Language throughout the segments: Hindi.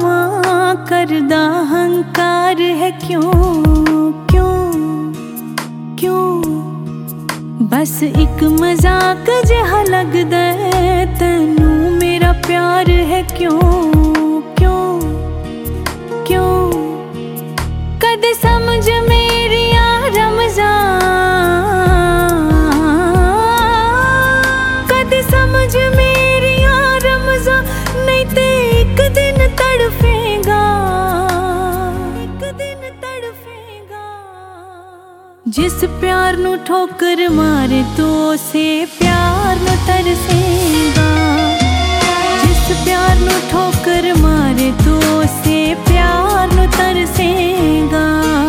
पावां करदा हंकार है क्यों क्यों क्यों। बस एक मजाक जिहा लगदा है तैनू मेरा प्यार है क्यों क्यों क्यों। कदे समझ मेरी रमज़ां, कदे समझ मेरी रमज़ां, नहीं ते एक दिन तड़फेगा, एक दिन तड़फेगा। जिस प्यार नू ठोकर मारे तो उसे प्यार नू तरसेगा। जिस प्यार नू ठोकर मारे तो उसे प्यार नू तरसेगा।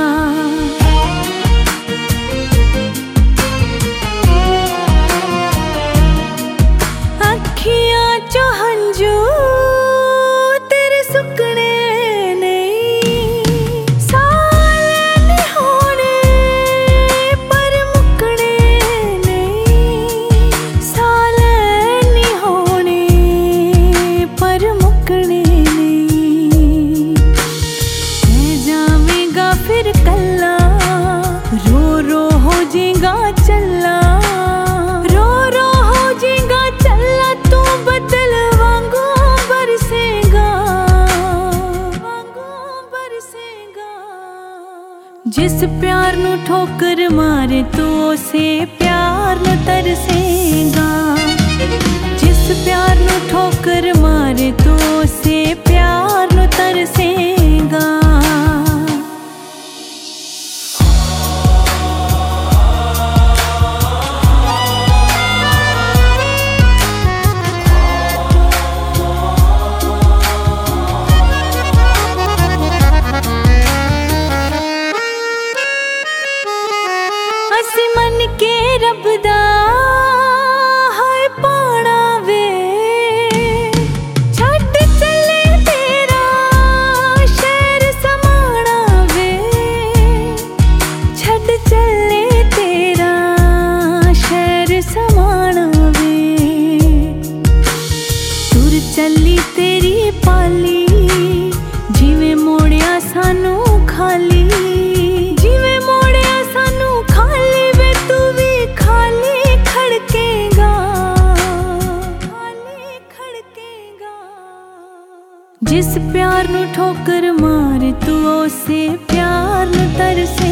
अखियां चो हंजू तेरे सुकने नहीं, साले नहीं होने पर मुकने नहीं, साले नहीं होने पर मुकने नहीं। मैं जावेगा फिर कल्ला, रो रो हो जाएगा चल्ला, रो रो हो जाएगा चल्ला। तू बदल वांगू बरसेगा, वांगू बरसेगा। जिस प्यार नू ठोकर मारे तो उसे प्यार नू तरसेगा। जिस प्यार नू ठोकर मारे तो उसे प्यार नू तरसेगा। असी मन के रब दा हाय पाना वे, छड्ड चले तेरा शहर समाना वे, छड्ड चले तेरा शहर समाना वे। तुर चली तेरी पाली जिवें मोड़िया सानू खाली, जिवें मोड़िया सानू खाली वे तू भी खाली खड़केगा, खाली खड़केगा। जिस प्यार नू ठोकर मारे तू उसे प्यार नू तरसे।